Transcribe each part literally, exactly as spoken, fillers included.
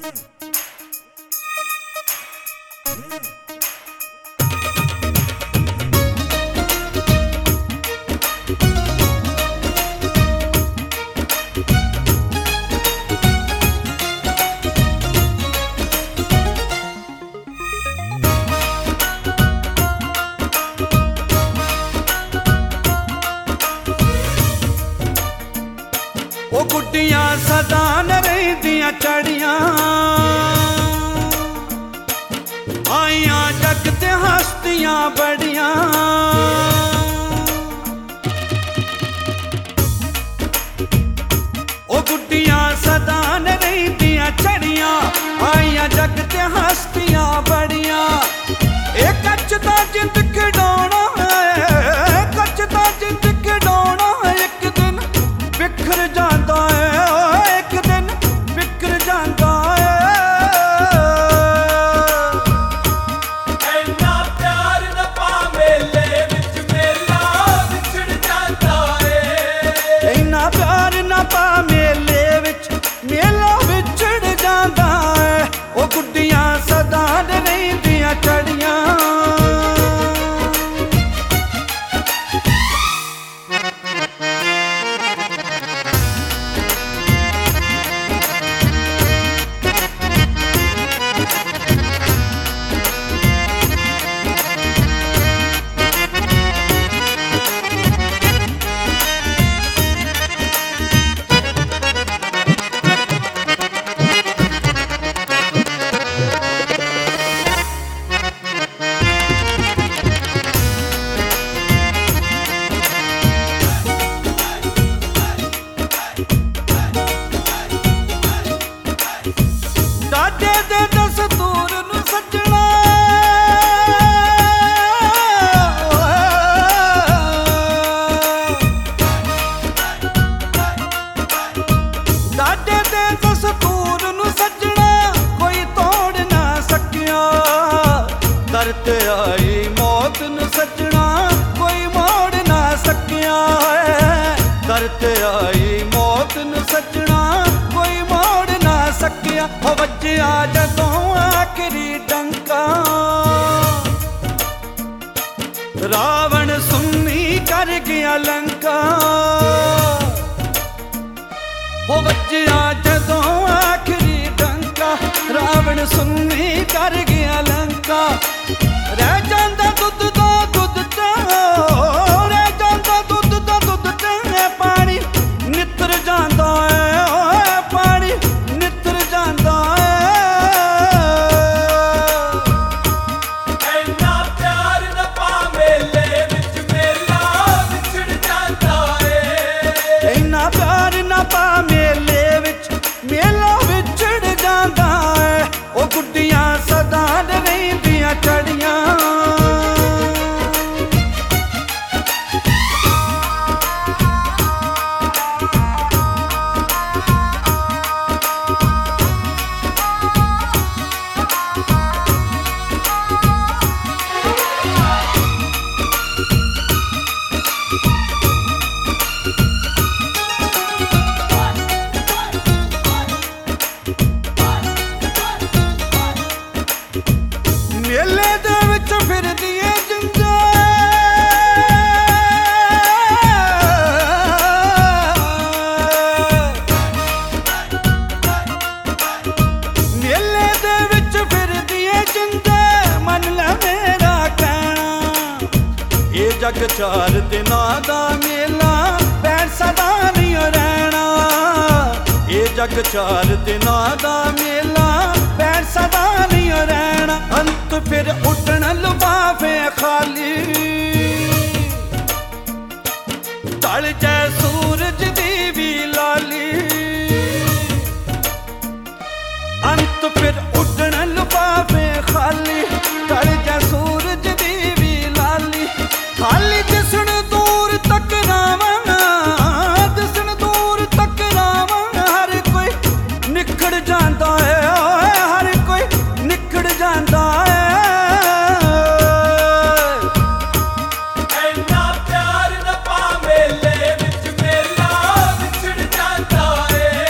ਉਹ ਗੁੱਡੀਆਂ ਸਦਾ ਨ ਰਹਿੰਦੀਆਂ ਚੜੀਆਂ ਆਈਆਂ ਜੱਗ ਤੇ ਹਸਤੀਆਂ ਬੜੀਆਂ। ਉਹ ਗੁੱਡੀਆਂ ਸਦਾ ਨ ਰਹਿੰਦੀਆਂ ਚੜੀਆਂ ਆਈਆਂ ਜੱਗ ਤੇ ਹਸਤੀਆਂ ਬੜੀਆਂ। ਇਹ ਕੱਚ ਦਾ ਜਿੰਦ ਖਿਡੌਣਾ ਹੈ, ਕੱਚ ਦਾ ਜਿੰਦ ਖਿਡੌਣਾ ਇੱਕ ਦਿਨ ਬਿਖਰ ਜਾਂਦਾ ਹੈ, ਇੱਕ ਦਿਨ ਬਿਖਰ ਜਾਂਦਾ ਹੈ। ਇੰਨਾ ਪਿਆਰ ਨਾ ਪਾ ਮੇਲੇ ਵਿੱਚ ਮੇਲਾ ਵਿਛੜ ਜਾਂਦਾ ਏ। ਇੰਨਾ ਪਿਆਰ ਨਾ ਪਾ ਮੇਲੇ ਵਿੱਚ ਮੇਲਾ ਵਿਛੜ ਜਾਂਦਾ ਹੈ। ਉਹ ਗੁੱਡੀਆਂ ਸਦਾ ਨ ਰਹਿੰਦੀਆਂ ਚੜੀਆਂ ਤੇ ਆਈ ਮੌਤ ਨੂੰ ਸੱਜਣਾ ਕੋਈ ਮੋੜ ਨਾ ਸਕਿਆ ਹੈ। ਦਰ ਤੇ ਆਈ ਮੌਤ ਨੂੰ ਸੱਜਣਾ ਕੋਈ ਮੋੜ ਨਾ ਸਕਿਆ। ਹੋ ਵੱਜਿਆ ਜਦੋਂ ਆਖਰੀ ਡੰਕਾ ਰਾਵਣ ਸੁੰਨੀ ਕਰ ਗਿਆ ਲੰਕਾ। ਹੋ ਵੱਜਿਆ ਜਦੋਂ ਆਖਰੀ ਡੰਕਾ ਰਾਵਣ ਸੁੰਨੀ ਕਰ ਗਿਆ ਲੰਕਾ। ਰਹਿ ਜਾਂਦਾ ਦੁੱਧ ਦਾ ਦੁੱਧ ਤੇ ਰਹਿ ਜਾਂਦਾ ਦੁੱਧ ਦਾ ਦੁੱਧ ਤੇ ਪਾਣੀ ਨਿੱਤਰ ਜਾਂਦਾ ਏ, ਓਏ ਪਾਣੀ ਨਿੱਤਰ ਜਾਂਦਾ ਏ। ਇੰਨਾ ਪਿਆਰ ਨਾ ਪਾ ਮੇਲੇ ਵਿੱਚ ਮੇਲਾ ਵਿਛੜ ਜਾਂਦਾ ਏ। ਇੰਨਾ ਪਿਆਰ ਨਾ ਪਾ ਮੇਲੇ ਵਿੱਚ ਮੇਲਾ ਵਿਛੜ ਜਾਂਦਾ ਏ। ਉਹ ਗੁੱਡੀਆਂ ਸਦਾ ਨ ਰਹਿੰਦੀਆਂ ਚੜੀਆਂ ਮੇਲੇ ਦੇ ਵਿੱਚ ਫਿਰਦੀਆਂ ਜਿੰਦਾਂ ਮੇਲੇ ਦੇ ਵਿੱਚ ਫਿਰਦੀਆਂ ਜਿੰਦਾਂ ਮੰਨ ਲੈ ਮੇਰਾ ਕਹਿਣਾ। ਇਹ ਜੱਗ ਚਾਰ ਦਿਨਾਂ ਦਾ ਮੇਲਾ ਭੈਣ ਸਦਾ ਨਹੀਂ ਰਹਿਣਾ। ਇਹ ਜੱਗ ਚਾਰ ਦਿਨਾਂ ਦਾ ਮੇਲਾ ਭੈਣ ਸਦਾ ਨਹੀਂ ਰਹਿਣਾ। ਅੰਤ ਫਿਰ ਉੱਡਣ ਲਿਫਾਫੇ ਖਾਲੀ ਢਲ ਜੈ ਸੂਰਜ ਦੀ ਵੀ ਲਾਲੀ। ਅੰਤ ਫਿਰ ਉੱਡਣ ਲਿਫਾਫੇ ਖਾਲੀ ਢਲ ਜੈ ਸੂਰਜ ਦੀ ਵੀ ਲਾਲੀ। ਖਾਲੀ ਦਿਸਣ ਦੂਰ ਤੱਕ ਰਾਵਾਂ ਦਿਸਣ ਦੂਰ ਤੱਕ ਰਾਵਾਂ ਹਰ ਕੋਈ ਨਿਖੜ ਜਾਂਦਾ ਹੈ, ਹਰ ਕੋਈ ਨਿਖੜ ਜਾਂਦਾ ਹੈ। ਇੰਨਾ ਪਿਆਰ ਨਾ ਪਾ ਮੇਲੇ ਵਿੱਚ ਮੇਲਾ ਵਿਛੜ ਜਾਂਦਾ ਏ।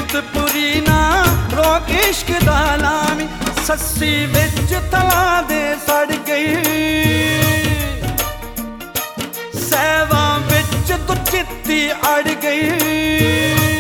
ਪ੍ਰੀਤਪੁਰੀ ਨਾ ਰੋਕ ਇਸ਼ਕ ਦਾ ਲਾਵੀਂ, ਸੱਸੀ ਵਿੱਚ ਤਲਾ ਦੇ ਸੜ ਗਈ, ਸਹਿਵਾਂ ਵਿੱਚ ਤੂੰ ਚਿੱਤੀ ਅੜ ਗਈ।